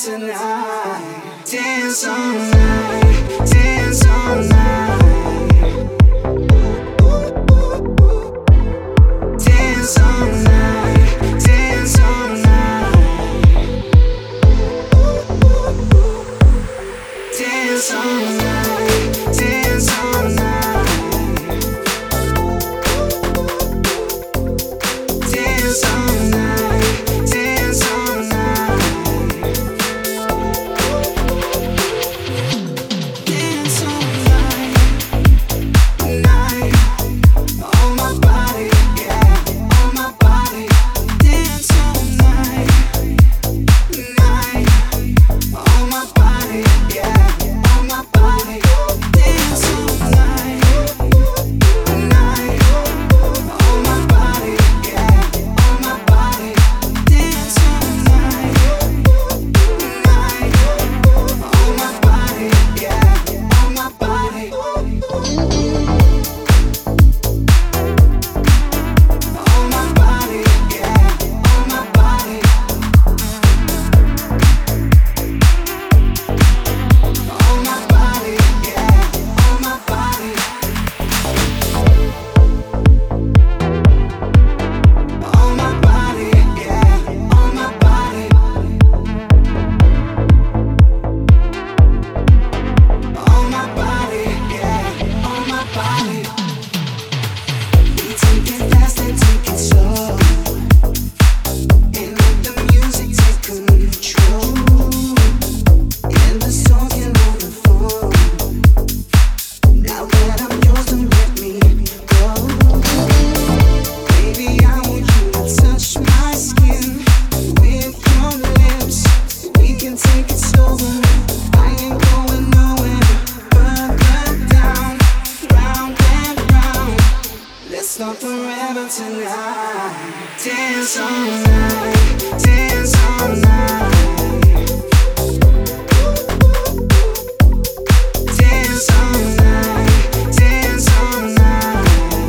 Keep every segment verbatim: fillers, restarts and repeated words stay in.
tonight. Dance all night, dance all night. Dance all night, dance all night. Dance all night, dance all night. Dance all night, dance all night. Dance all night, night. On my body, yeah, on my body. Dance all night, night. On my body, yeah, on my body. Dance all night, night. On my body, yeah, on my body. Dance all night, night. On my body, yeah, on my body. On my body, yeah, on my body. On my body, yeah, on my body. On my body, yeah, on my body. On my body, yeah, on my body. We take it fast and take it slow, and let the music take control. And the song can hold the phone. Now that I'm yours, don't let me go. Baby, I want you to touch my skin with your lips. We can take it slow. I ain't going nowhere further down, round and round. Let's start forever tonight. Dance all night, dance all night. Dance all night, dance all night.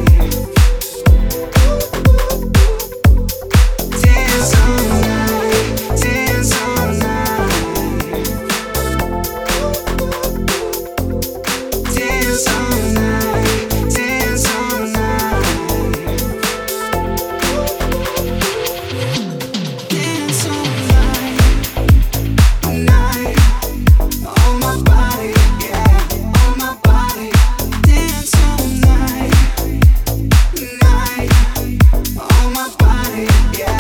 Dance all night, dance all night. Dance all night, dance all night. Dance all night, night. On my body, yeah, on my body. Dance all night, night. On my body, yeah.